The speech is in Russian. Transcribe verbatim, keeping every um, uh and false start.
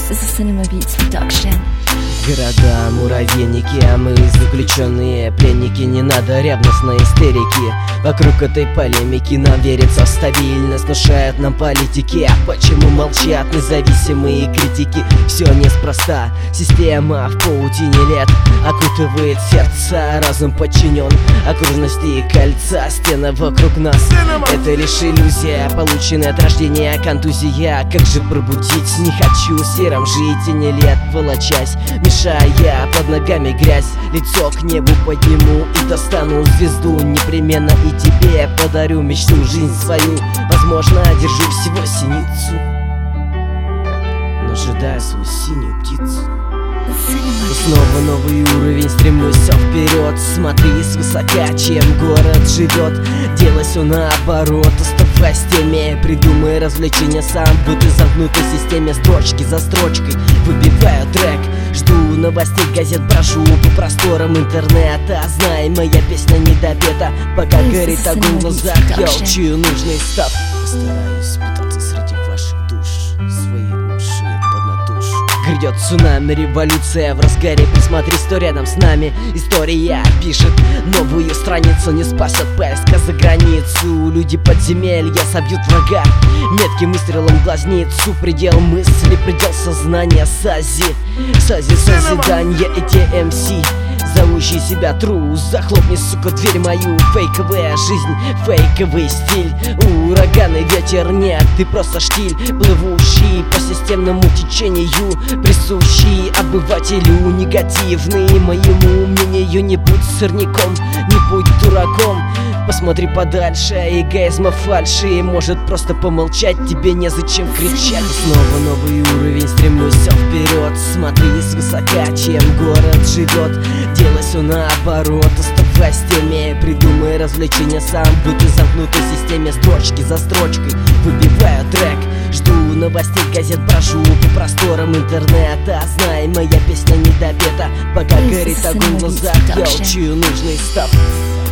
This is a Cinema Beats production. Города, муравейники, а мы заключенные пленники. Не надо ревностной истерики вокруг этой полемики. Нам верится в стабильность, внушают нам политики. А почему молчат независимые критики? Все неспроста, система в паутине лет окутывает сердца, разум подчинен окружности и кольца. Стены вокруг нас — это лишь иллюзия, полученная от рождения контузия. Как же пробудить? Не хочу серым жить, тени лет волочась, мешая под ногами грязь. Лицо к небу подниму и достану звезду. Непременно и тебе подарю мечту, жизнь свою. Возможно, держу всего синицу, но ожидаю свою синюю птицу. И снова новый уровень, стремлюсь все вперед. Смотри свысока, чем город живет. Делай все наоборот, оставайся в теме. Придумай развлечения сам в этой замкнутой системе. Строчки за строчкой выбиваю трек. Жду новостей, газет, брожу по просторам интернета. Знай, моя песня не допета. Пока горит огонь в глазах, я учую нужный став. Постараюсь питаться среди ваших душ, свои уши поднатушу. Грядет цунами, революция в разгаре. Присмотри, что рядом с нами. История пишет новую страницу. Не спасет поиска за границу. Люди подземелья собьют врага метким выстрелом в глазницу. Предел мысли, предел сознания. Сази, сази созидания. Эти эм си, зовущие себя трус. Захлопни, сука, дверь мою. Фейковая жизнь, фейковый стиль. Ураганный ветер, нет, ты просто штиль, плывущий по системному течению, присущий обывателю, негативный моему мнению. Не будь сорняком, не будь дураком. Посмотри подальше, эгоизма фальши. Может просто помолчать, тебе незачем кричать. И снова новый уровень, стремлюсь все вперед. Смотри свысока, чем город живет. Делай все наоборот, оставайся в теме. Придумай развлечения сам в этой замкнутой системе. Строчки за строчкой выбиваю трек. Жду новостей, газет, брожу по просторам интернета. Знай, моя песня не допета. Пока горит огонь в глазах, я учую нужный став.